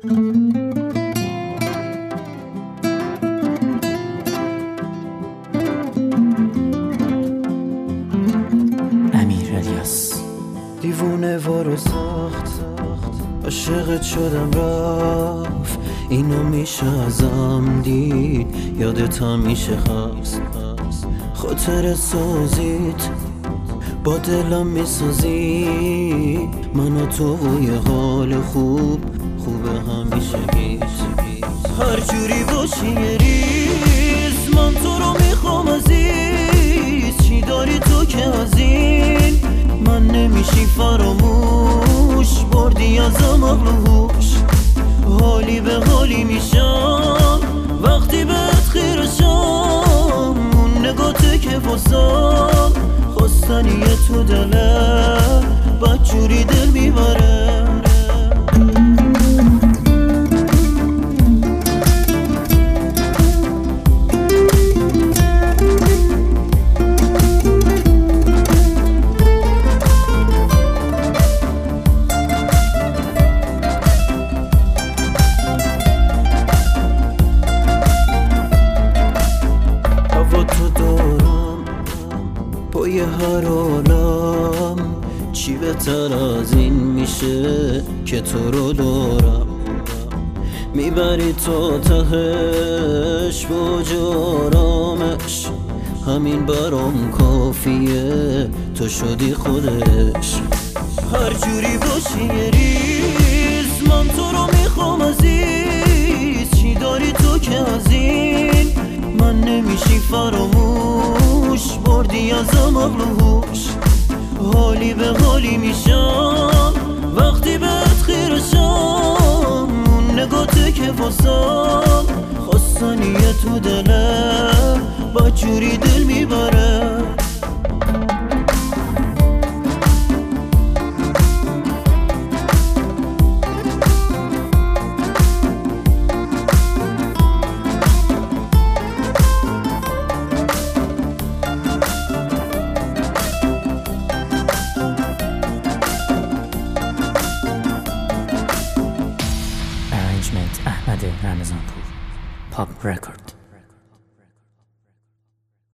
امیر الیاس. دیوونه وارو ساخت، عاشقت شدم رفت، اینو میشه ازم دید، یادت هم میشه هست، خاطر سازیت با دلم میسازی، من و تو و یه حال خوبه همیشه هیچ، هر جوری باشی یه ریز، من تو رو میخوام عزیز، چی داری تو که از این من نمیشی فراموش، بردی ازم عقل و هوش، حالی به حالی میشم وقتی بهت خیرشم، اون نگاته که واسم خواستنیه تو دله، بدجوری دل میبره. پای هر عالم چی بهتر از این میشه که تو رو دارم، میبری تا تهش با جارامش، همین برام کافیه تو شدی خودش، هر جوری باشی یه ریز، من تو رو میخوام عزیز، چی داری تو که از این من نمیشی فراموش، بردی ازم عقل و هوش، حالی به حالی میشم وقتی بهت خیرشم، اون نگاته که واسم خواستنیه تو دله، بدجوری دل میبره. احمد رمضانپور. پاپ رکورد.